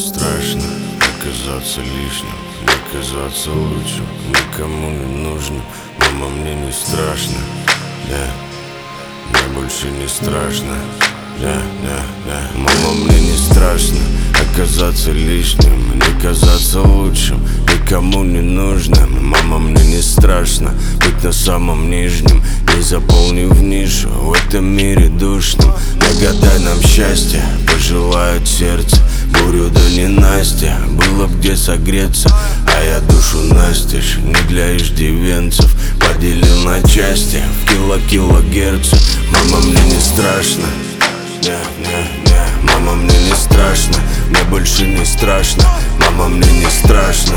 страшно оказаться лишним, не казаться лучшим, никому не нужным. Мама, мне не страшно, да, мне больше не страшно, да. Мама, мне не страшно оказаться лишним, не казаться лучшим, никому не нужным. Мама, мне не страшно быть на самом нижнем, не заполнив нишу в этом мире душном. Нагадай нам счастье, пожелает сердце, бурю да ненастья, было б где согреться. А я душу настежь, не для иждивенцев, поделил на части в килогерца. Мама, мне не страшно, не. Мама, мне не страшно, мне больше не страшно. Мама, мне не страшно,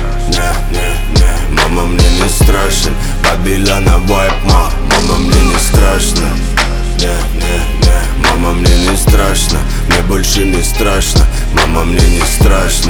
не. Мама, мне не страшен Бабиляна вайп, мама, мне не страшно, не. Мама, мне не страшно, мне больше не страшно. Мама, мне не страшно,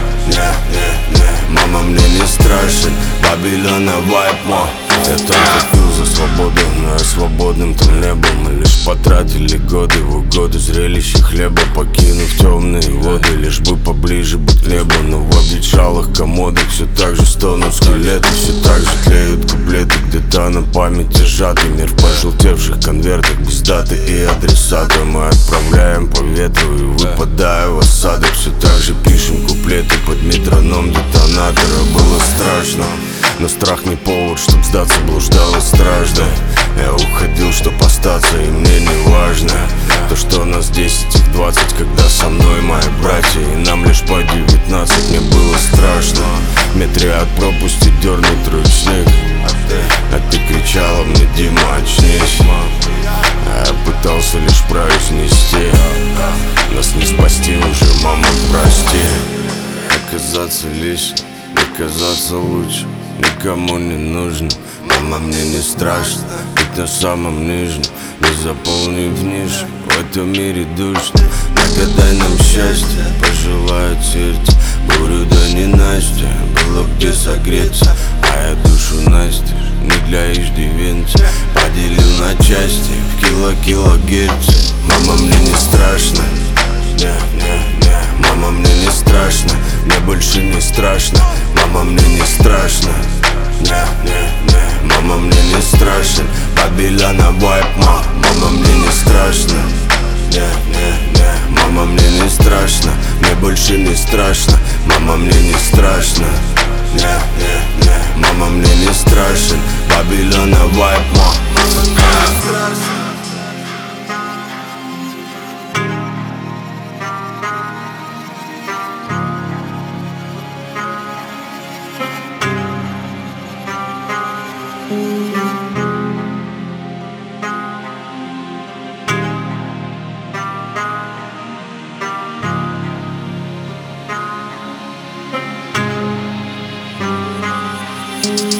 не. Мама, мне не страшен Бабиляна вайп, я только пил за свободу, но я свободным там не был. Мы лишь потратили годы в угоду зрелища хлеба, покинув темные воды, лишь бы поближе быть к небу. Но в обветшалых комодах все так же стонут скелеты, все так же тлеют куплеты, где-то на памяти сжатый мир в пожелтевших конвертах без даты и адресата. Мы отправляем по ветру и выпадая в осадок, все так же пишем куплеты под метроном детонатора. Было страшно, но страх не повод, чтоб сдаться, блуждала стражда. Я уходил, чтоб остаться, и мне не важно то, что нас 10, их 20, когда со мной мои братья, и нам лишь по 19. Мне было страшно в метре от пропасти дернуть ручник, а ты кричала мне: Дима, очнись. А я пытался лишь произнести: нас не спасти уже, мама, прости. Оказаться лишним, не казаться лучше, никому не нужно. Мама, мне не страшно быть на самом нижнем, не заполнив нишу в этом мире душно. Нагадай нам счастье, пожелает сердце, бурю да ненастья, было б где согреться. А я душу настежь, не для иждивенца, поделил на части в килогерце. Мама, мне не страшно, не. Мама, мне не страшно, мне больше не страшно. Мама, мне не страшно, не. Мама, мне не страшен Бабиляна вайп, мама, мне не страшно, не. Мама, мне не страшно, мне больше не страшно. Мама, мне не страшно, не. Мама, мне не страшен Бабиляна вайп, Thank